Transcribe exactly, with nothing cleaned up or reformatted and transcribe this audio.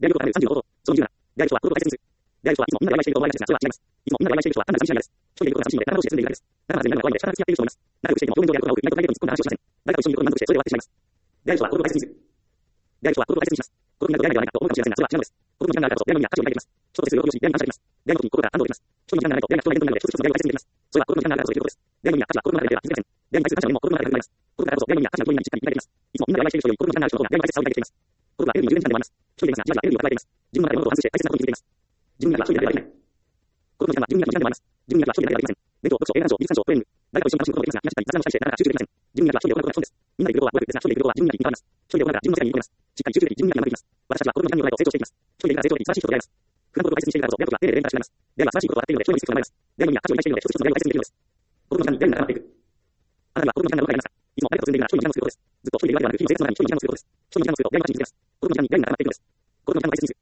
であることがさんじゅうのこと、そのにじゅうなな。である人は、孤独を大切にする。である人は、いつもみんなで愛していることを愛しています。それは違います。いつもみんなで愛している人は、単なる寂しいだけです。一人でいることが寂しいので、体を通して住んでいるだけです。だからなぜみんなが怖いので、力が付き合っている人もいます。仲良くしていても、表面上であることが多く、意外とプライベートに突っ込んだ話をしません。誰かと一緒にいることに満足して、それで終わってしまいます。である人は、孤独を大切にする。である人は、孤独を大切にします。孤独になると嫌いなではないかと思うかもしれませんが、それは違うのです。孤独の時間があるからこそ、出会いの意味や価値を抱いています。人と接する喜びをし、出会いに感謝できます。出会いの時に心が安堵できます。一人の時間がないと、出会いが人の面倒になるので、一つ一つの出会いを大切にできます。それは孤独の時間があるからこそできることです。出会いの意味や価値は孤独の中では気づけません。出会いに対する感謝よりも孤独の中で生まれます。孤独だからこそ、出会いの意味や価値の距離にしっかり抱いています。いつもみんなで愛している人より孤独の時間がある人の方が出会いに対して差を抱いています。孤独はエネルギーの充電時間でもあります。一人でいますが、じわじわエネルギーを抱えています。自分の中で物事を反芻して大切なことに気づいています。自分には一人だけではできない。孤独の時間は自分には時間でもあります。自分には一人だけではできません。勉強、読書、映画鑑賞、美術鑑賞、トレーニング。誰かと一緒に楽しむことができますが、今しっかり雑談をしたりして、なかなか集中できません。自分には一人で行うことが基本です。みんなでいることは孤独ですが、一人でいることは自分には気に変わります。一人で行うから自分の世界に入り込めます。しっかり集中でき、自分には学びます。私たちは孤独の時間によらないと成長していきます。一人でいるから成長でき、素晴らしい人と出会います。普段孤独を大切にしているからこそ、出会うことが丁寧で連絡しています。出会いは素晴らしいことを分かっているので、人につくことが学びます。出会いには価値を理解しているので、一つ一つの出会いを大切にできるのです。孤独の時間に出会いに仲間っていく。あなたには孤独の時間がどこかにありますか？いつも誰かと住んでいるなら一人の時間を作ることです。ずっと一人でいるわけではなく、日々の生活の中に一人の時間を作ることです。一人の時間を作ると出会いの価値に気づきます。孤独の時間に出会いに仲間っていくのです。孤独の時間を大切にする。